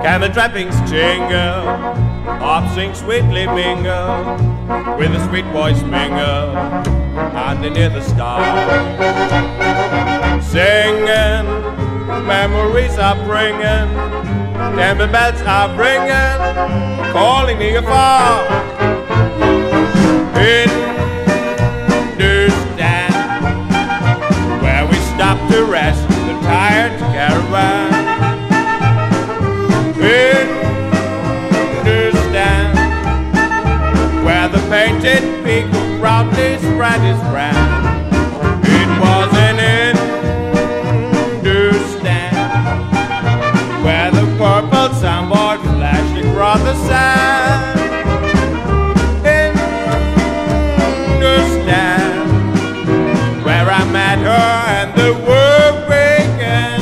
camel trappings jingle, harp sing sweetly mingle, with the sweet voice mingle, underneath the stars. Singing, memories are bringing, temple bells are ringing, calling me afar. Hindustan, where we stop to rest the tired caravan. Hindustan, where the painted peacock proudly spread his brand. It was in Hindustan, where the purple soundboard flashed across the sand. Hindustan, where I met her and the world began.